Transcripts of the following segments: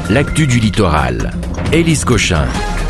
l'actu du littoral. Élise Cochin.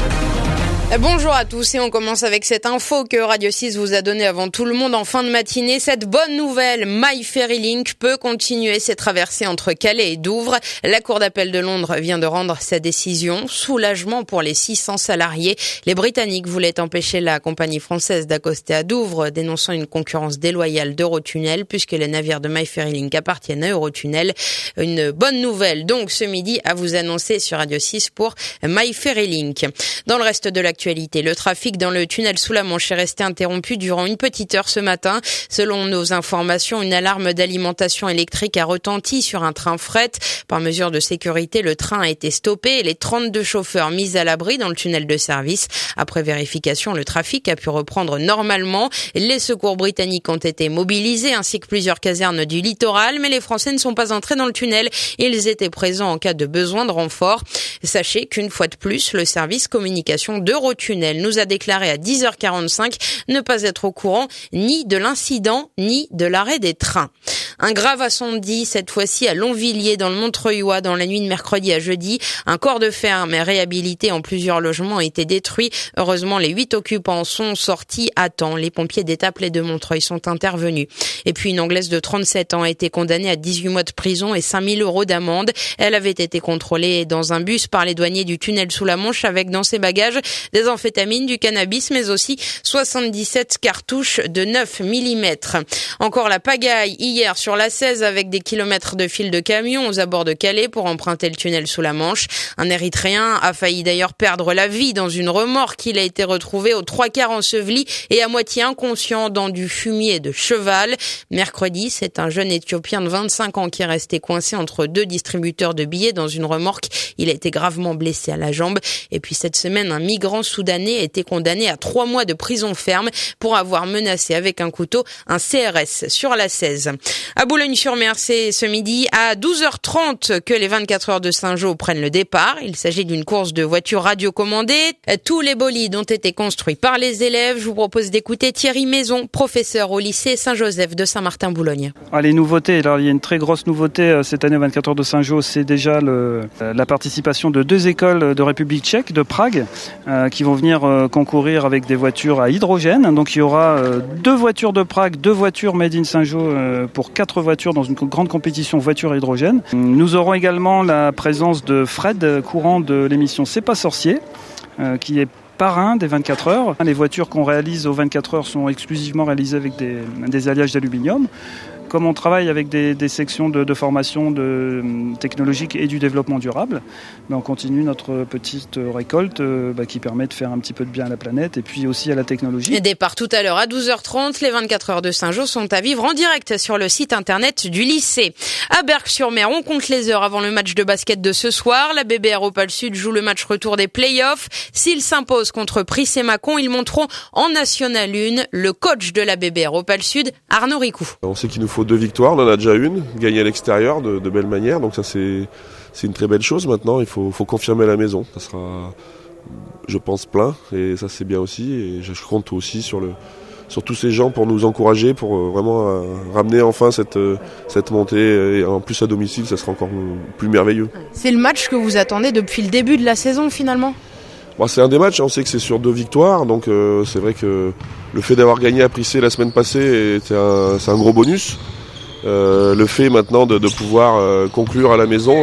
Bonjour à tous et on commence avec cette info que Radio 6 vous a donnée avant tout le monde en fin de matinée. Cette bonne nouvelle, MyFerryLink peut continuer ses traversées entre Calais et Douvres. La Cour d'appel de Londres vient de rendre sa décision. Soulagement pour les 600 salariés. Les Britanniques voulaient empêcher la compagnie française d'accoster à Douvres, dénonçant une concurrence déloyale d'Eurotunnel puisque les navires de MyFerryLink appartiennent à Eurotunnel. Une bonne nouvelle donc ce midi à vous annoncer sur Radio 6 pour MyFerryLink. Dans le reste de l'actualité, le trafic dans le tunnel sous la Manche est resté interrompu durant une petite heure ce matin. Selon nos informations, une alarme d'alimentation électrique a retenti sur un train fret. Par mesure de sécurité, le train a été stoppé et les 32 chauffeurs mis à l'abri dans le tunnel de service. Après vérification, le trafic a pu reprendre normalement. Les secours britanniques ont été mobilisés ainsi que plusieurs casernes du littoral, mais les Français ne sont pas entrés dans le tunnel. Ils étaient présents en cas de besoin de renfort. Sachez qu'une fois de plus, le service communication d'Eurotunnel nous a déclaré à 10h45 ne pas être au courant ni de l'incident ni de l'arrêt des trains. Un grave incendie, cette fois-ci à Longvilliers dans le Montreuilois dans la nuit de mercredi à jeudi. Un corps de ferme réhabilité en plusieurs logements a été détruit. Heureusement, les 8 occupants sont sortis à temps. Les pompiers d'Étaples et de Montreuil sont intervenus. Et puis une Anglaise de 37 ans a été condamnée à 18 mois de prison et 5 000 € d'amende. Elle avait été contrôlée dans un bus par les douaniers du tunnel sous la Manche avec dans ses bagages des amphétamines, du cannabis, mais aussi 77 cartouches de 9 mm. Encore la pagaille hier sur la 16 avec des kilomètres de fil de camion aux abords de Calais pour emprunter le tunnel sous la Manche. Un Érythréen a failli d'ailleurs perdre la vie dans une remorque. Il a été retrouvé aux 3/4 enseveli et à moitié inconscient dans du fumier de cheval. Mercredi, c'est un jeune Éthiopien de 25 ans qui est resté coincé entre deux distributeurs de billets dans une remorque. Il a été gravement blessé à la jambe. Et puis cette semaine, un migrant soudanais a été condamné à 3 mois de prison ferme pour avoir menacé avec un couteau un CRS sur la 16. À Boulogne-sur-Mer, c'est ce midi à 12h30 que les 24 heures de Saint-Jean prennent le départ. Il s'agit d'une course de voitures radiocommandées. Tous les bolides ont été construits par les élèves. Je vous propose d'écouter Thierry Maison, professeur au lycée Saint-Joseph de Saint-Martin-Boulogne. Les nouveautés, alors il y a une très grosse nouveauté cette année aux 24 heures de Saint-Jean, c'est déjà la participation de 2 écoles de République tchèque, de Prague, qui vont venir concourir avec des voitures à hydrogène. Donc il y aura 2 voitures de Prague, 2 voitures Made in Saint-Jean pour 4 voitures dans une grande compétition voiture à hydrogène. Nous aurons également la présence de Fred, courant de l'émission C'est pas sorcier, qui est parrain des 24 heures. Les voitures qu'on réalise aux 24 heures sont exclusivement réalisées avec des alliages d'aluminium. Comme on travaille avec des sections de formation technologique et du développement durable, on continue notre petite récolte qui permet de faire un petit peu de bien à la planète et puis aussi à la technologie. Et départ tout à l'heure à 12h30, les 24 heures de Saint-Jean sont à vivre en direct sur le site internet du lycée. À Berck-sur-Mer, on compte les heures avant le match de basket de ce soir. La BBR Opale Sud joue le match retour des playoffs. S'ils s'imposent contre Price et Mâcon, ils monteront en National 1 le coach de la BBR Opale Sud, Arnaud Ricou. On sait qu'il nous faut 2 victoires, on en a déjà une, gagner à l'extérieur de belle manière, donc ça c'est une très belle chose. Maintenant il faut confirmer à la maison, ça sera je pense plein et ça c'est bien aussi et je compte aussi sur tous ces gens pour nous encourager, pour vraiment ramener enfin cette montée et en plus à domicile ça sera encore plus merveilleux. C'est le match que vous attendez depuis le début de la saison finalement ? C'est un des matchs, on sait que c'est sur 2 victoires, donc c'est vrai que le fait d'avoir gagné à Prissé la semaine passée c'est un gros bonus. Le fait maintenant de pouvoir conclure à la maison,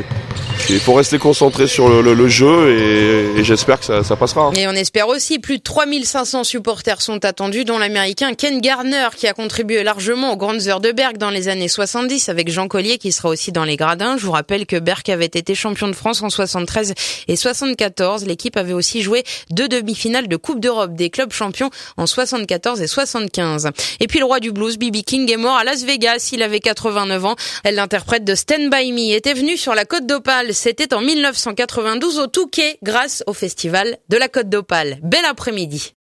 il faut rester concentré sur le jeu et j'espère que ça passera. Et on espère aussi, plus de 3500 supporters sont attendus, dont l'américain Ken Garner qui a contribué largement aux grandes heures de Berck dans les années 70 avec Jean Collier qui sera aussi dans les gradins. Je vous rappelle que Berck avait été champion de France en 73 et 74. L'équipe avait aussi joué 2 demi-finales de Coupe d'Europe des clubs champions en 74 et 75. Et puis le roi du blues, B.B. King, est mort à Las Vegas. Il avait 89 ans. L'interprète de Stand By Me était venu sur la Côte d'Opale. C'était en 1992 au Touquet grâce au festival de la Côte d'Opale. Bel après-midi.